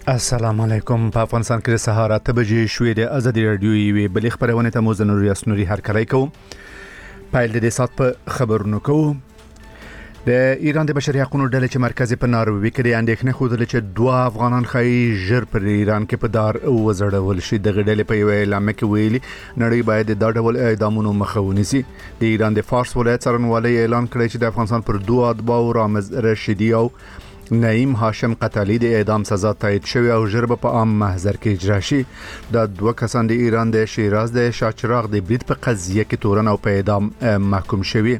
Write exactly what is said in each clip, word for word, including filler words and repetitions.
السلام علیکم. په افغانستان کې د سهار اته بجې شوې د ازادي رادیو یوې بلې خبرونه ته مو زنور یاسنوري هرکلی کوم. پایل د سات په خبرونو کوم. د ایران د بشري حقوقو ډلې چې مرکزي په ناروې کې د اندېښنې خوده چې دوه افغانان خای ژر پر ایران کې په دار وزړول شي. د غډلې په یو اعلان کې ویلي نړۍ باید د ډول اعدامونو مخه ونیسي. د ایران د فارس ولایت څارنوالۍ اعلان کړی چې د افغانستان پر دوه اتباعو رامز رشیدي او نعیم هاشم قتالی د اعدام سزا تایید شوی او ژر به په عام محضر کې اجرا شي. د دوه کسان د ایران د شیراز د شاچراغ د برید په قضیه کې تورن او په اعدام محکوم شوی.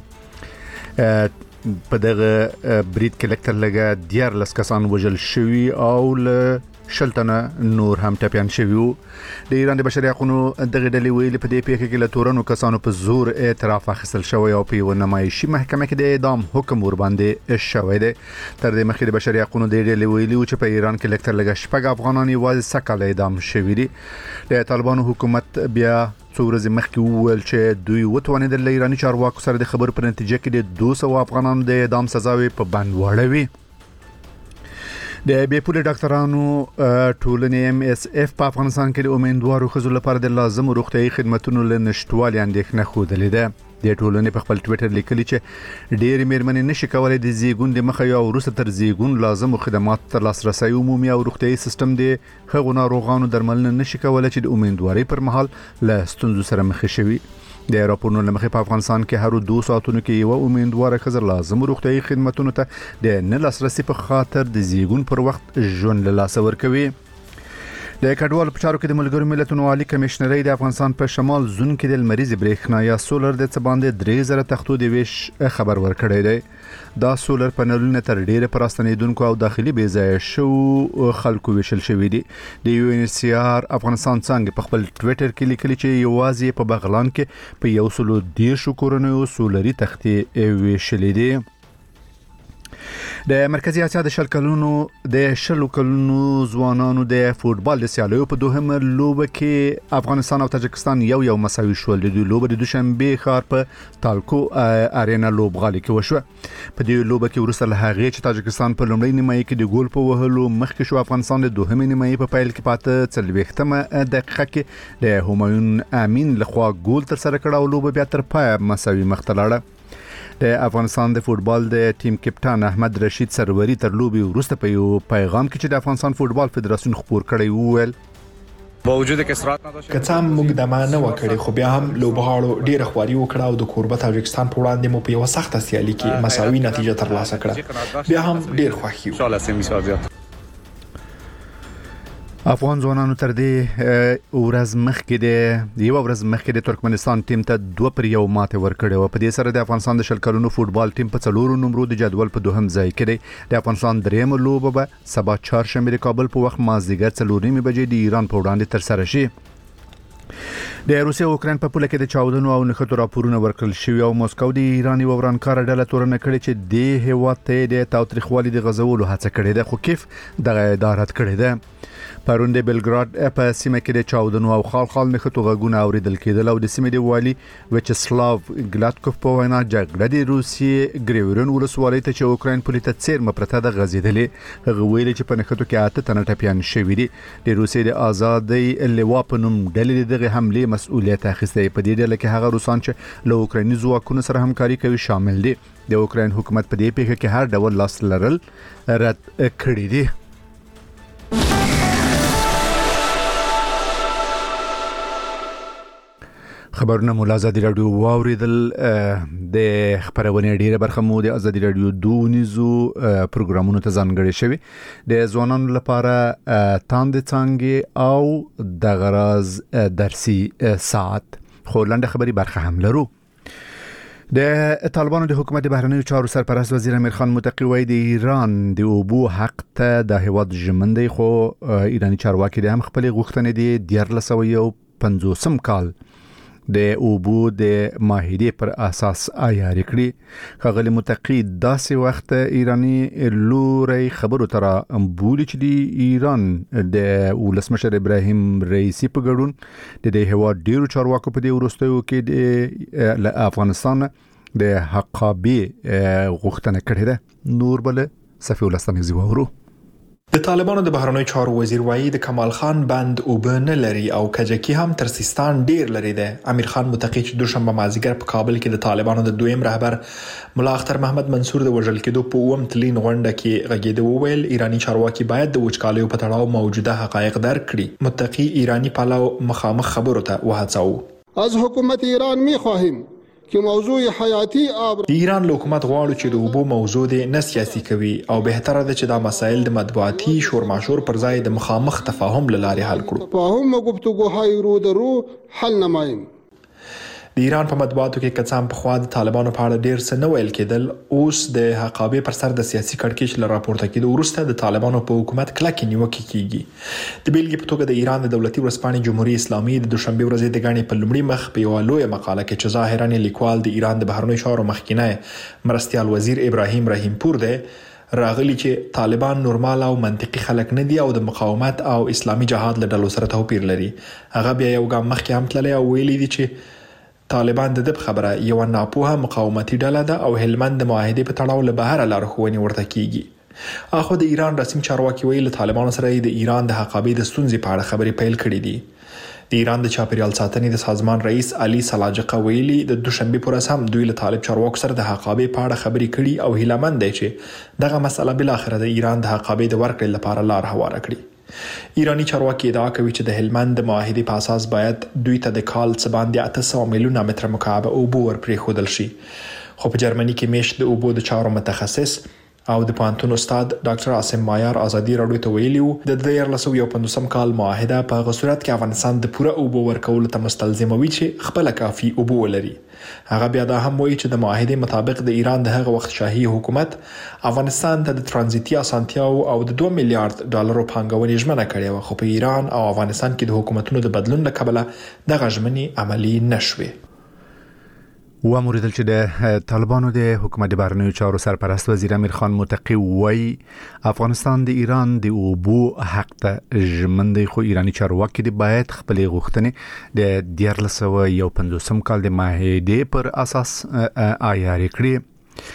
په دغه برید کې لکتر لګه دیار لس کسان وژل شوی او له شلتنه نور هم ټپيان شوی. د ایران د بشري حقوقو دغه ډلې ویلي په دې پیښه کې له تورنو کسانو په زور اعتراف اخیستل شوی او په یو نمایشي محکمه کې د اعدام حکم ور باندې شوی دی. تر دې مخکې د بشري حقوقو د ډلې ویلي چې په ایران کې لکتر لګه شپږ افغانان یوازې سکه اعدام شوی دي. د طالبانو حکومت بیا څو ورځې مخکې وویل چې دوی وتوانیدل له ایرانی چارواکو سره د خبرو په نتیجه کې د دوه سوه افغانانو د اعدام سزاوي په بند وړوي. د بیپوله ډاکټرانو ټولنې ام اس اف په افغانستان کې د امیدوارو خزو لپاره د لازم روغتيایي خدماتو له نشټوالي اندېښنه خوده لیده. د ټولنې په خپل ټوئیټر لیکلي چې ډېر میرمنې نشي کولای د زیګون د مخه یا ورسته تر زیګون لازم خدمات تر لاسرسي عمومي او روغتيایي سیستم د هغو ناروغانو درملنه نشي کولای چې د امیدواري پر مهال له ستونزو سره مخ شي. د راپورونو لمخې په افغانستان کې هر دوه ساعتونو کې یو امیدوار خزر لازم روغتيایي خدماتو ته د نه لاسرسي په خاطر د زیګون پر وخت ژوند له لاس ورکوي. د کډوال په چارو کې د ملګرو ملتونو عالی کمشنري د افغانستان په شمال زون کې د لمریز برېښنا یا سولر د څباندې درې زره تختو د ویش خبر ورکړی دی. دا سولر پنلونه تر ډیره پراستنیدونکو او داخلي بیځای شو خلکو ویشل شوی دي. د یو ان سی آر افغانستان څنګه په خپل ټوئیټر کې لیکلي چې یوازې په بغلان کې په یو سلو دیرش کورونو سولري تختې ویشلې دي. د مرکزی اسیا د شل کلونو د شلو کلونو ځوانانو د فوتبال د سیالیو په دوهمه لوبه کې افغانستان او تاجکستان یو یو مساوي شول. د لوبه د دوشنبه ښار په تالکو ارینا لوبغالي کې وشوه. په دې لوبه کې ورسره له هغه چې تاجکستان په لومړۍ نیمایي کې د ګول په وهلو مخکې شو، افغانستان د دوهمې نیمایي په پیل کې پاته څلوېښتمه دقیقه کې د همایون امین لخوا ګول تر سره کړ او لوبه بیا تر پای مساوي مخ ته لاړه. د افغانستان د فوتبال د ټیم کپټان احمد رشید سروري تر لوبي وروسته په یو پیغام کې چې د افغانستان فوتبال فدراسیون خبر کړی وویل با وجود کسرات نداشت که څم موږ د مانه وکړي خو بیا هم لوبغاړو ډیره خواري وکړه او د کوربه تاجکستان په وړاندې مو په یو سخت سیالي کې مساوي نتیجه ترلاسه کړه. بیا هم ډیر خوښ یو. شاله سمي سازیات افغان ځوانانو تر دې ورځ مخکې د یو ورځ مخکې د ترکمنستان ټیم ته دوه پر یو ماته ورکړې و. په دې سره د افغانستان د شل کلونو فوتبال ټیم په څلورو نمبرو د جدول په دوهم ځای کې دی. د افغانستان درېمه لوبه به سبا چهارشنبه د کابل په وخت مازدیګر څلور نیمې بجې د ایران په وړاندې تر سره شي. د روسیې او اوکراین په پوله کې د چاودنو او نښتو راپورونه ورکړل شوي او مسکو د ایرانی و ورانکار ډله تورنه کړې چې د هیواد ته د تاوتریخوالي د غزولو هڅه کړې ده، خو کیف دغه ادارت کړې ده. پرون د بلګراد په سیمه کې د چاودنو او خال خال نښتو غږونه اوریدل کېدل او د سیمې د والی وچسلاو ګلاتکوف په وینا جګړه د روسیې ګریورن ولسوالۍ ته چې اوکراین پولیس ته څیر مپرته د غزیدلې. هغه ویلي چې په نښتو کې اته تنه ټپيان شوي دي. د روسیې د آزادۍ لوا په نوم ډلې دغه حمله مسؤلیت اخیسته. په دې ډله کې هغه روسان چې له اوکرایني ځواکونو سره همکاري کوي شامل دي. د اوکراین حکومت په دې پیښه کې هر ډول لاس لرل رد کړی دي. خبرونه مو ازادي رادیو واوریدل. د خبرونه ډیره برخه مو د ازادي رادیو دونیزو پروګرامونو ته ځانګړې شوی. د ځوانانو لپاره تاند څنګه او د غراز درسي ساعت خو لاندې خبري برخه هم لرو. د طالبانو د حکومت بهرنیو چارو سرپرست وزیر امیر خان متقی وایي د ایران د اوبو حق ته د هیواد ژمنده، خو ایرانی چارواکي د هم خپل غوښتنې دي دیارلس سوه پنځوسم کال د اوبو د ماهیدې پر اساس عیار کړی. خغلی متقی داسې وخت ایرانی لوري خبرو تر بولی چې د ایران د ولسمشر ابراهیم رئیسی په ګډون د دې هوا ډیرو چارواکو په دې ورستیو کې د افغانستان د حقابي غوښتنه کړې ده. نور بل صفی ولستانې زیوورو د طالبانو د بهرنیو چارو وزیر وایي د کمال خان بند اوبه نه لري او کجکی هم تر سیستان ډیر لري دی. امیر خان متقی چې دوشنبه مازیګر په کابل کې د طالبانو د دویم رهبر ملا اختر محمد منصور د وژل کېدو په اووم تلین غونډه کې غږېده وویل ایرانی چارواکي باید د وچکالیو په تړاو موجوده حقایق درک کړي. متقی ایرانی پلاو مخامخ خبرو ته وهڅاوه. از حکومت ایران می‌خواهیم که موضوع حیاتی آب د ایران له حکومت غواړو چې د اوبو موضوع دې نه سیاسي کوي او بهتره ده چې دا مسایل د مطبوعاتي شورماشور پر ځای د مخامخ تفاهم له لارې حل کړو. تفاهم و گفتگوهای رو در رو حل نماییم. د ایران په مطبوعاتو کې کڅام په خوا د طالبانو په اړه ډیر څه نه ویل کېدل. اوس د حقابه پر سر د سیاسي کړکېچ له راپورته کېدو وروسته د طالبانو په حکومت کلکې نیوکې کیږي. د بیلګې په توګه د ایران د دولتي ورځپاڼې جمهوریت اسلامي د دوشنبه ورځې د غاڼې په لومړي مخ په یو لوی مقاله کې چې ظاهرا لیکوال د ایران د بهرنیو چارو مخکینی مرستيال وزیر ابراهیم رحیم پور دی راغلی چې طالبان نورمال او منطقي خلک نه دي او د مقاومت او اسلامي جهاد له ډلو سره توپیر لري. هغه بیا یو ګام مخکې هم تللی او ویلي دي چې طالبان د دې خبره یو ناپوهه مقاومتي ډله ده او هلمند د معاهدې په تړاو له بهر لارښوونې ورته کیږي. اخو د ایران رسمي چارواکي ویل طالبان سره د ایران د حقابې د ستونزې په اړه خبرې پیل کړې دي. د ایران د چاپیریال ساتنې د سازمان رئیس علي سلاجقه ویلي د دوشنبه پر ورځ هم دوی له طالب چارواکو سره د حقابې په اړه خبرې کړي او هیلمند دي چې دغه مسله بل اخر د ایران د حقابې د ورکړې لپاره لار هواره کړي. ایرانی چارواکي ادعا کوي چې د هلمند د معاهدې په اساس باید دوی ته د کال څه باندې اته سوه میلیونه متر مکعب اوبه ورپرېښودل شي. خو په جرمني کې میشت د اوبو د چارو متخصص او د پانتون استاد ډاکټر عاصم مایار ازادي راډیو ته ویلي وو د دوه هزار یو پنځوسم کال معاهده په هغه صورت کې افغانستان د پوره اوبو ورکولو ته مستلزموي چې خپل کافي اوبه ولري. هغه بیا دا هم وایي چې د معاهدې مطابق د ایران د هغه وخت شاهي حکومت افغانستان ته د ترانزیتي اسانتیاو او د دوه میلیارډ ډالرو پانګونې ژمنه کړې و خو په ایران او افغانستان کې د حکومتونو د بدلون له کبله دغه ژمنې عملی نشوي. و موریدل چې د طالبانو د حکومت بهرنیو چارو سرپرست وزیر امیر خان متقی وایي افغانستان د ایران د اوبو حق ته ژمن دی خو ایرانی چارواکي د باید خپل غوښتنې د دیارلس سوه یو پنځوسم کال د معاهدې پر اساس عیاري کړي.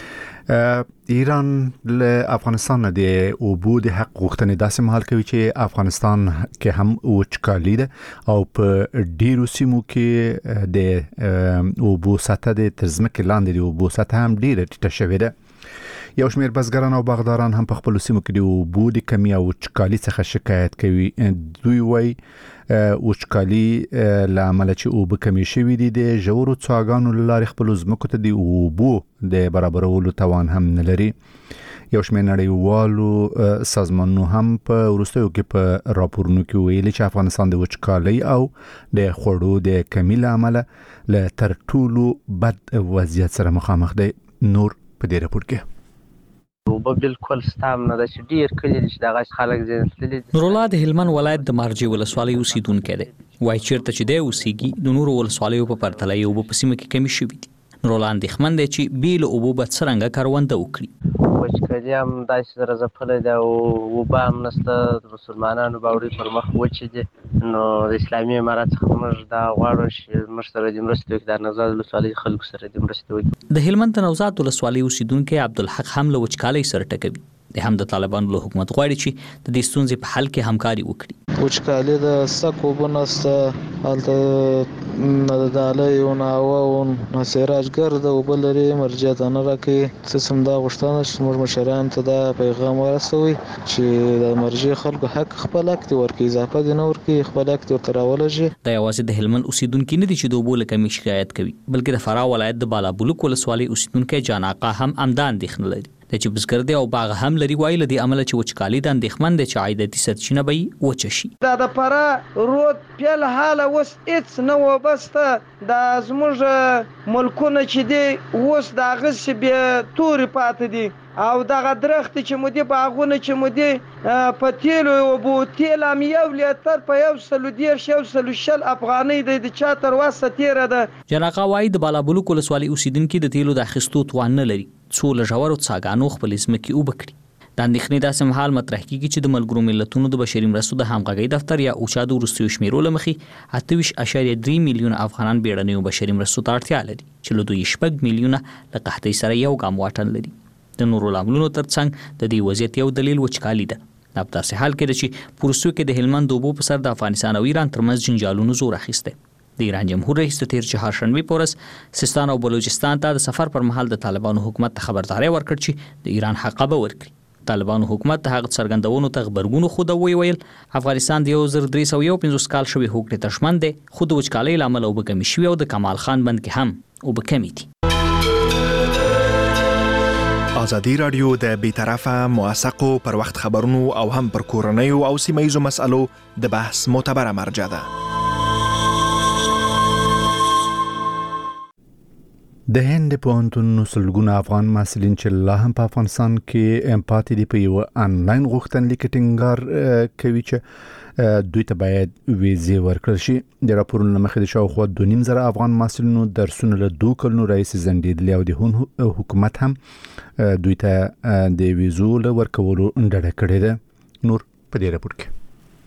ایران له افغانستان د اوبو د حق غوښتنې داسې مهال کوي چې افغانستان کې هم وچکالي ده او په ډیرو سیمو کې د اوبو سطح د ترزمکې لاندې د اوبو سطح هم ډیره ټیټه شوې ده. یو شمېر بزګران او باغداران هم په خپل سیمو کې د اوبو د کمی او وچکالي څخه شکایت کوي. دوی وایي وچکالي له امله چې اوبه کمی شوي دي د ژورو څاګانو له لارې خپلو ځمکو ته د اوبو د برابرولو توان هم نه لري. یو شمېر نړیوالو سازمانونو هم په وروستیو کې په راپورونو کې ویلي چې افغانستان د وچکالۍ او د خوړو د کمی له امله له تر ټولو بد وضعیت سره مخامخ دی. نور په دې راپور کې اوبه بالکل ستام نه ده چې ډیر کلی دي چې دغه خلک ځنتلي. نورالله د هلمند ولایت د مارجې ولسوالۍ اوسیدونکی دی. وایي چیرته چې دی اوسیږي د نورو ولسوالیو په پرتله یې اوبه په سیمه کې کمې شوي دي. نورالله اندېښمن دی چې بې له اوبو به څرنګه کرونده وکړي. وچکالي هم داسې سره ځپلی ده او اوبه هم نشته. د مسلمانانو باوري پر مخ وچې دي نو د اسلامي امارت څخه موږ دا غواړو چې موږ سره دې مرستې وکړي. د نوزاد ولسوالۍ خلکو سره دې مرستې وکړي. د هلمند د نوزاد ولسوالۍ اوسیدونکی عبدالحق هم له وچکالۍ سره ټکوي. د هم د طالبانو له حکومت غواړي چې د دې ستونزې په حل کې همکاري وکړي. وچکالي د سک اوبه نشته هلته نه د دالۍ او نه هوا او نه سراجګر د اوبه لري مرجع ته نه راکوي. څه هم دا غوښتنه چې موږ مشرانو ته دا پیغام ورسوي چې د مرجع خلکو حق خپل حق دي ورکړي اضافه دي نه ورکړي خپل حق دي ورته راولږي. دا یوازې د هلمند اوسیدونکي نه دي چې د اوبو له کمۍ شکایت کوي بلکې د فراه ولایت د بالابلوک ولسوالۍ اوسیدونکی جان آقا هم همدا اندېښنه لري. د چې بزګر دی او باغ هم لري وایي له دې امله چې وچکالي د اندېښمن دی چې عایداتي سرچینه به یې وچه شي. دا د فراه رود پیل حاله اوس هېڅ نه وابسته دا زموږ ملکونه چې دي اوس د هغسې بې تورې پاتې دي او دغه درختې چې مو دي باغونه چې مو دي په تیلو اوبو تیل هم یو لیتر په یو سلو دېرش یو سلو شل افغانۍ دی د چا تر وسه تېره ده. جان آقا وایي د بالابلوک ولسوالۍ اوسیدونکي د تیلو د اخیستو توان نه لري څو له ژورو څاګانو خپلې ځمکې اوبه کړي. د اندېښنې داسې مهال مطرح کېږي چې د ملګرو ملتونو د بشري مرستو د همغږۍ دفتر یا اوچا د وروستیو شمیرو له مخې اته ویشت اعشاریه درې میلیونه افغانان بیړنیو بشري مرستو ته اړتیا لري چې له دوی شپږ میلیونه له قحطۍ سره یو ګام واټن لري. د نورو لاملونو ترڅنګ د دې وضعیت یو دلیل وچکالي ده. دا په داسې حال کې چې پروسو کې د هلمند اوبو په سر د افغانستان او ایران ترمنځ جنجالونو زور اخیسته. د ایران جمهور رئیس تیر چهارشنبه پورس سیستان او بلوچستان ته د سفر پر مهال د طالبانو حکومت ته خبرداري ورکړ چې د ایران حق به ورکړي. طالبانو حکومت ته هغه څرګندونو ته خبرګونو خو دا ویل افغانستان د یو زر درې سوه یو پنځوس کال شوی هوکړې تشمن دی، خو د وچکالۍ له امله اوبه کمې شوې او د کمال خان بند کې هم اوبه کمې دي. ازادي راډیو د بیطرفه موثقو پر وخت خبرونو او هم پر کورنیو او سیمه ییزو مسألو د بحث معتبره مرجع ده. د هند پوهنتون سلګونه افغان محصلین چې لا هم په افغانستان کې پاتې دي په یو انلاین غوښتنلیک ټینګار کوي چې دوی ته باید ویزې ورکړل شي. د راپورونو مخې د شاوخوا دوه نیم زره افغان محصلینو درسونه له دوه کلونو راهیسې ځنډېدلي او د حکومت هم دوی ته د ویزو له ورکولو ډډه کړې ده. نور په دې راپور کې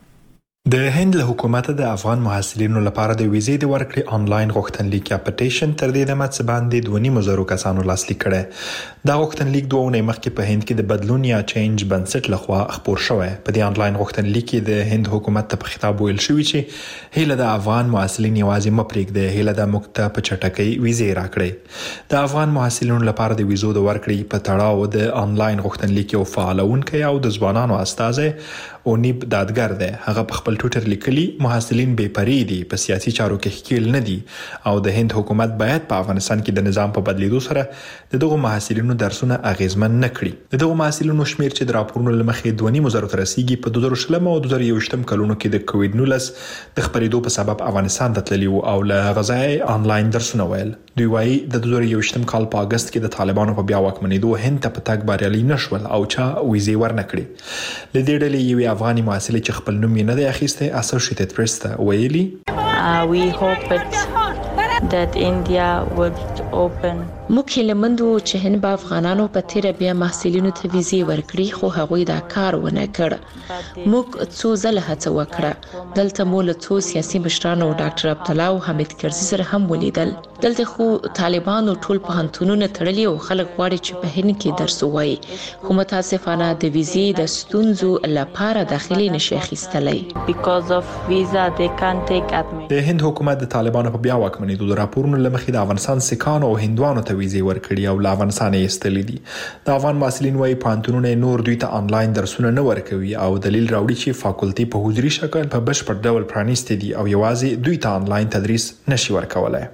د هند له حکومت د افغان محصلینو لپاره د ویزې د ورکړې انلاین غوښتنلیک یا پټیشن تر دې دمه څه باندې دوه نیم زره کسانو لاسلیک کړي. دا غوښتنلیک دوه اونۍ مخکې په هند کې د بدلون یا چینج بنسټ لخوا خپور شوی. په دې انلاین غوښتنلیک کې د هند حکومت ته په خطاب ویل شوی چې هیله د افغان محصلین یوازې مپریږدي، هیله د مکته په چټکۍ ویزې راکړي. د افغان محصلینو لپاره د ویزو د ورکړې په تړاو د انلاین غوښتنلیک یو فعالونکی او د ځوانانو استازی اونیب دادګر دی. هغه په خپل ټویټر لیکلي محصلین بې پرې دي، په سیاسي چارو کې ښکیل نه دي او د هند حکومت باید په افغانستان کې د نظام په بدلیدو سره د دغو محصلینو درسونه اغیزمن نه کړي. د دغو محصلینو شمیر چې د راپورونو له مخې دوه نیم زره ته رسیږي په دوه زره شلم او دوه زره یوویشتم کلونو کې د کووډ نولس د خپرېدو په سبب افغانستان ته تللي او له غذای انلاین درسونه ویل. دوی وايي د دوه زره یوویشتم کال په اگست کې د طالبانو په بیا واکمنېدو هند ته په تګ بریالي نشول او چا ویزې ورنه کړې. له دې ډلې یوې افغاني محصلې چې خپل نوم یې نه دی اخیستی اسوسییټډ پریس ته ویلي we hoped that India would open. موږ هیلهمندو چې هند به افغانانو په تیره بیا محصلینو ته ویزې ورکړي، خو هغوی دا کار ونه کړ. موږ څو ځله هڅه وکړه، دلته مو له څو سیاسي مشرانو ډاکټر عبدالله او حمید کرزي سره هم ولیدل. دلته خو طالبانو ټول پوهنتونونه تړلي او خلک غواړي چې په هند کې درس ووایي، خو متاسفانه د ویزې د ستونزو لپاره داخلي نشي اخیستلی. Because of visa they can't take admission. د هند حکومت د طالبانو په بیا واکمنېدو د راپورونو له مخې د افغانستان سکانو او هندوانو ته ویزې ورکړي او له افغانستان یې ایستلي دي. د افغان محصلین وايي پوهنتونونه نور دوی ته انلاین درسونه نه ورکوي او دلیل راوړي چې فاکولټي په حضوري شکل په بشپړ ډول پرانیستي دي او یوازې دوی ته انلاین تدریس نشي ورکولای.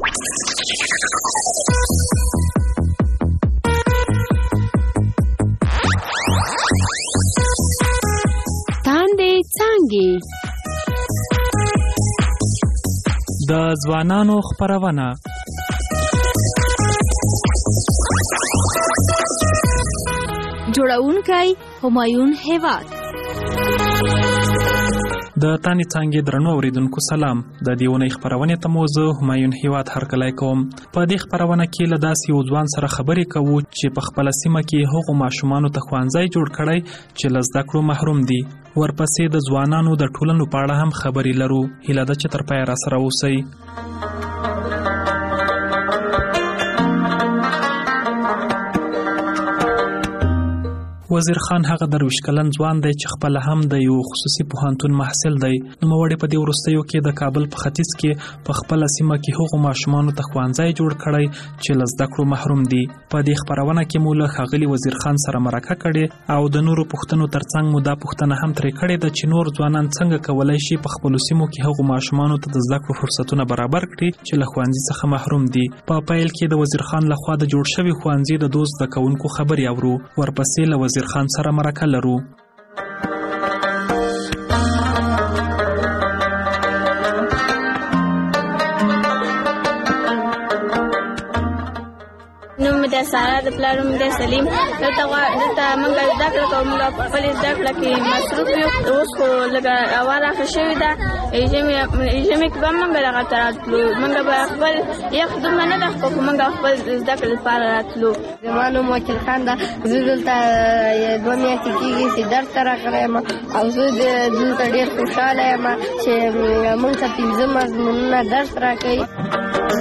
تاندې څانګې د ځوانانو خپرونه جوړونکی همایون هیواد. د تانی څانګې درنو اوریدونکو سلام. د دې ونې خبرونه ته موضوع همایون هیواد هرکلی کوم. په دې خبرونه کې له داسې یو ځوان سره خبرې کوو چې په خپل سیمه کې هغو ماشومانو ته ښوونځی جوړ کړی چې له زده کړو محروم دي. ورپسې د ځوانانو د ټولنو په اړه هم خبرې لرو. هیله ده چې تر پایه راسره اوسئ. وزیر خان هغه درویش کلن ځوان دی چې خپل هم د یو خصوصي پوهنتون محصل دی. نوموړی په دې وروستیو کې د کابل په ختیځ کې په خپل سیمه کې هغو ماشومانو ته ښوونځی جوړ کړی چې له زده کړو محروم دي. په دې خبرونه کې مو له ښاغلي وزیر خان سره مرکه کړې او د نورو پوښتنو ترڅنګ مو دا پوښتنه هم ترې کړې ده چې نور ځوانان څنګه کولی شي په خپلو سیمو کې هغو ماشومانو ته د زده کړو فرصتونه برابر کړي چې له ښوونځي څخه محروم دي. په پیل کې د وزیر خان لخوا د جوړ شوي ښوونځي د دوه زده کوونکو خبرې اورو. ورپسې له وزیر خان سره مرکه لرو. نوم د سارا د پلار نوم د سلیم. دلته دلته موږ زده کړه کوو، موږ په خپل زده کړه کې مصروف یو. اوس خو لږه هوا راښه شوې ده، ژمي کې به موږ دغه ته راتلو. موږ به خپل یخ دومره نه ده خو موږ خپل زده کړې لپاره راتلو. زما نوم وکیل خان ده. زه دلته دوه میاشتې کېږي چې درس ته راغلی یم او زه دلته ډېر خوشحاله یم چې موږ ته پنځه مضمونونه درس راکوي.